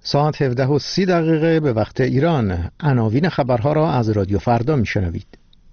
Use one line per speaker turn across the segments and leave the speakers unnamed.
ساعت 17:30 به وقت ایران. عناوین خبرها را از رادیو فردا میشنوید.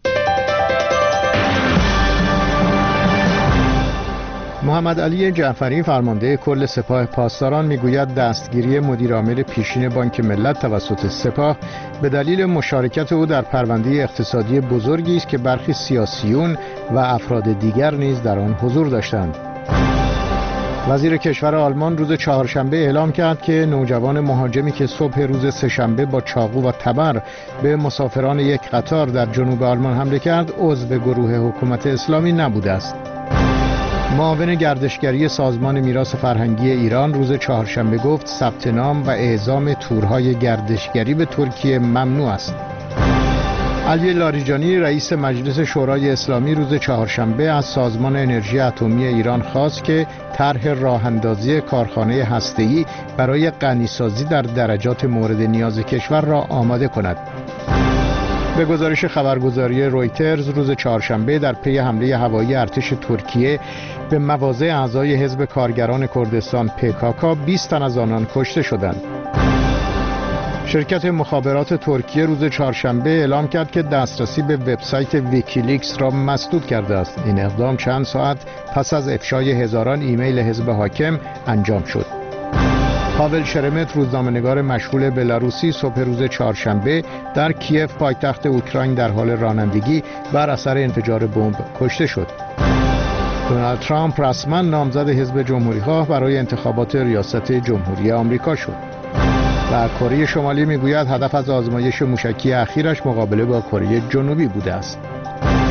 محمد علی جعفری فرمانده کل سپاه پاسداران میگوید دستگیری مدیرعامل پیشین بانک ملت توسط سپاه به دلیل مشارکت او در پرونده اقتصادی بزرگی است که برخی سیاسیون و افراد دیگر نیز در آن حضور داشتند. وزیر کشور آلمان روز چهارشنبه اعلام کرد که نوجوان مهاجمی که صبح روز سه‌شنبه با چاقو و تبر به مسافران یک قطار در جنوب آلمان حمله کرد عضو گروه حکومت اسلامی نبوده است. معاون گردشگری سازمان میراث فرهنگی ایران روز چهارشنبه گفت ثبت نام و اعزام تورهای گردشگری به ترکیه ممنوع است. علی لاریجانی رئیس مجلس شورای اسلامی روز چهارشنبه از سازمان انرژی اتمی ایران خواست که طرح راه‌اندازی کارخانه هسته‌ای برای غنی‌سازی در درجات مورد نیاز کشور را آماده کند. به گزارش خبرگزاری رویترز روز چهارشنبه در پی حمله هوایی ارتش ترکیه به مواضع اعضای حزب کارگران کردستان PKK 20 تن از آنان کشته شدند. شرکت مخابرات ترکیه روز چهارشنبه اعلام کرد که دسترسی به وبسایت ویکیلیکس را مسدود کرده است. این اقدام چند ساعت پس از افشای هزاران ایمیل حزب حاکم انجام شد. پاول شرمت روزنامه‌نگار مشغول بلاروسی صبح روز چهارشنبه در کیف پایتخت اوکراین در حال رانندگی بر اثر انفجار بمب کشته شد. دونالد ترامپ رسما نامزد حزب جمهوری‌خواه برای انتخابات ریاست جمهوری آمریکا شد. و کره شمالی میگوید هدف از آزمایش موشکی اخیرش مقابله با کره جنوبی بوده است.